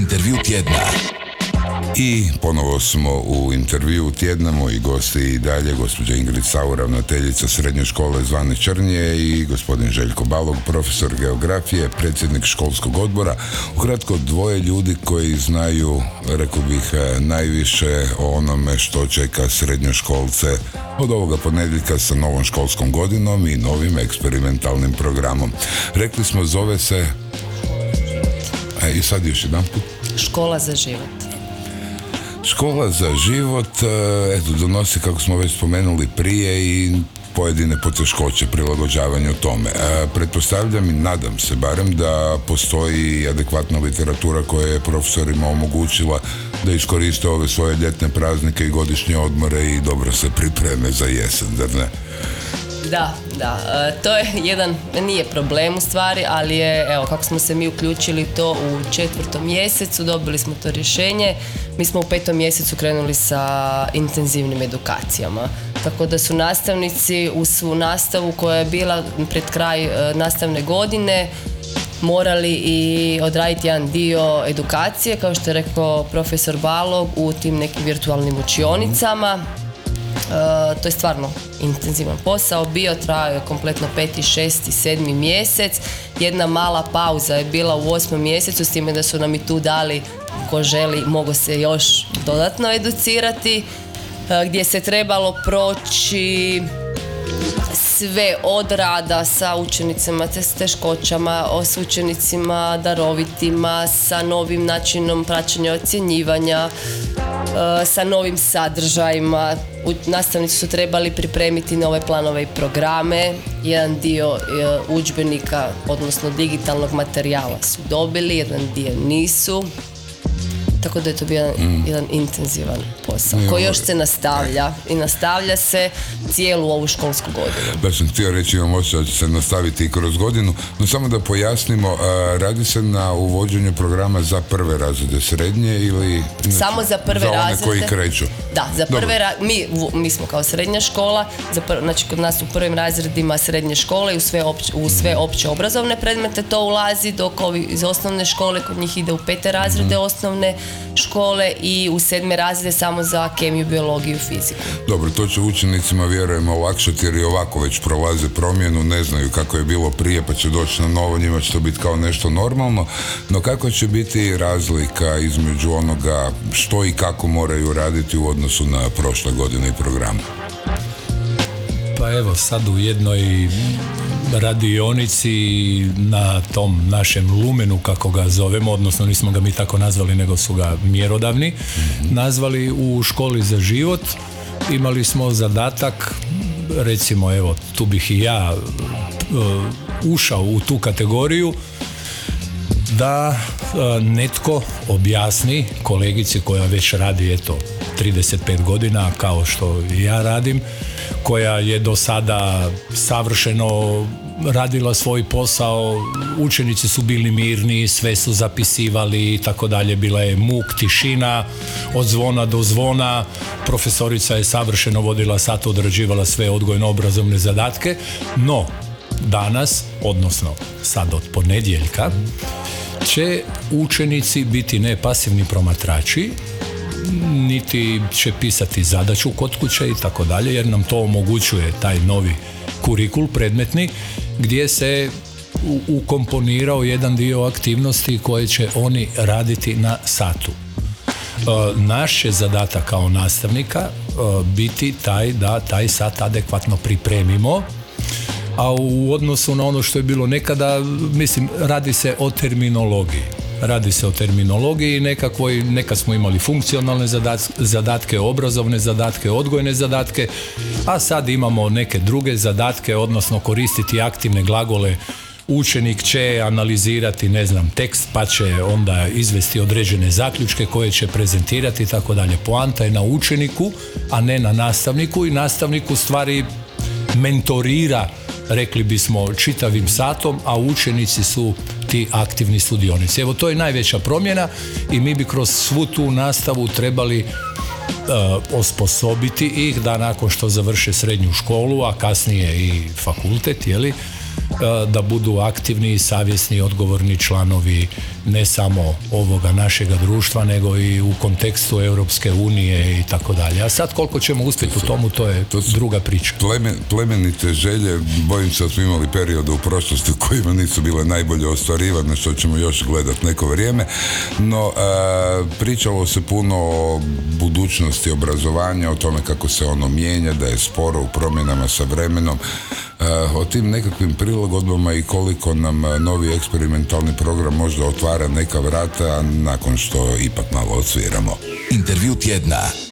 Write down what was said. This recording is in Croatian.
Intervju tjedna. I ponovo smo u intervju tjedna. Moji gosti i dalje gospođa Ingrid Sauer, ravnateljica srednje škole Zvane Črnje, i gospodin Željko Balog, profesor geografije, predsjednik školskog odbora. Ukratko, dvoje ljudi koji znaju, rekao bih, najviše o onome što čeka srednjoškolce od ovoga ponedjeljka sa novom školskom godinom i novim eksperimentalnim programom. Rekli smo, zove se i sad još jedan put Škola za život. Škola za život, donosi, kako smo već spomenuli prije, i pojedine poteškoće prilagođavanju tome. Pretpostavljam i nadam se barem da postoji adekvatna literatura koja je profesorima omogućila da iskoriste ove svoje ljetne praznike i godišnje odmore i dobro se pripreme za jesen, zar ne? Da, to je jedan, nije problem u stvari, ali je, evo, kako smo se mi uključili to u 4. mjesecu, dobili smo to rješenje, mi smo u 5. mjesecu krenuli sa intenzivnim edukacijama. Tako da su nastavnici u svu nastavu koja je bila pred kraj nastavne godine morali i odraditi jedan dio edukacije, kao što je rekao profesor Balog, u tim nekim virtualnim učionicama. To je stvarno intenzivan posao bio, trajao je kompletno 5., 6., 7. mjesec. Jedna mala pauza je bila u 8. mjesecu, s time da su nam i tu dali, ko želi mogu se još dodatno educirati, gdje se trebalo proći sve od rada sa učenicima s teškoćama, s učenicima darovitima, sa novim načinom praćenja ocjenjivanja, sa novim sadržajima. Nastavnici su trebali pripremiti nove planove i programe. Jedan dio udžbenika, odnosno digitalnog materijala su dobili, jedan dio nisu. Tako da je to bio jedan intenzivan posao koji još se nastavlja i nastavlja se cijelu ovu školsku godinu. Da, sam htio reći, imam osjećaj da će se nastaviti i kroz godinu, no samo da pojasnimo, radi se na uvođenju programa za prve razrede srednje ili samo za prve za one razrede koji kreću? Da, za prve mi smo kao srednja škola, znači kod nas u prvim razredima srednje škole i u sve opće obrazovne predmete to ulazi, dok ovi iz osnovne škole kod njih ide u 5. razrede osnovne škole i u 7. razrede samo za kemiju, biologiju i fiziku. Dobro, to će učenicima, vjerujemo, olakšati jer i ovako već prolaze promjenu, ne znaju kako je bilo prije, pa će doći na novo, njima će to biti kao nešto normalno. No kako će biti razlika između onoga što i kako moraju raditi u odnosu na prošle godine i programa? Pa evo, sad u jednoj radionici na tom našem lumenu, kako ga zovemo, odnosno nismo ga mi tako nazvali, nego su ga mjerodavni nazvali, u školi za život, imali smo zadatak, recimo, evo, tu bih i ja ušao u tu kategoriju, da netko objasni kolegici koja već radi 35 godina kao što i ja radim, koja je do sada savršeno radila svoj posao, učenici su bili mirni, sve su zapisivali i tako dalje, bila je muk, tišina od zvona do zvona, profesorica je savršeno vodila sat, odrađivala sve odgojno-obrazovne zadatke, no danas, odnosno sad od ponedjeljka, će učenici biti ne pasivni promatrači, niti će pisati zadaću kod kuće i tako dalje, jer nam to omogućuje taj novi kurikul predmetni, gdje se ukomponirao jedan dio aktivnosti koje će oni raditi na satu. Naš će zadatak kao nastavnika biti taj da taj sat adekvatno pripremimo, a u odnosu na ono što je bilo nekada, mislim, radi se o terminologiji. Radi se o terminologiji nekakvoj, nekad smo imali funkcionalne zadatke, obrazovne zadatke, odgojne zadatke, a sad imamo neke druge zadatke, odnosno koristiti aktivne glagole. Učenik će analizirati, tekst, pa će onda izvesti određene zaključke koje će prezentirati i tako dalje. Poanta je na učeniku, a ne na nastavniku, i nastavnik u stvari mentorira, rekli bismo, čitavim satom, a učenici su ti aktivni sudionici. Evo, to je najveća promjena i mi bi kroz svu tu nastavu trebali osposobiti ih da nakon što završe srednju školu, a kasnije i fakultet, da budu aktivni i savjesni, odgovorni članovi ne samo ovoga našega društva, nego i u kontekstu Europske unije i tako dalje. A sad koliko ćemo uspjeti u tomu, to je druga priča. Plemenite želje, bojim se da smo imali periode u prošlosti u kojima nisu bile najbolje ostvarivane, što ćemo još gledati neko vrijeme, no pričalo se puno o budućnosti obrazovanja, o tome kako se ono mijenja, da je sporo u promjenama sa vremenom, o tim nekakvim prilagodbama i koliko nam novi eksperimentalni program možda otvara neka vrata nakon što ipak malo odsviramo. Intervju tjedna.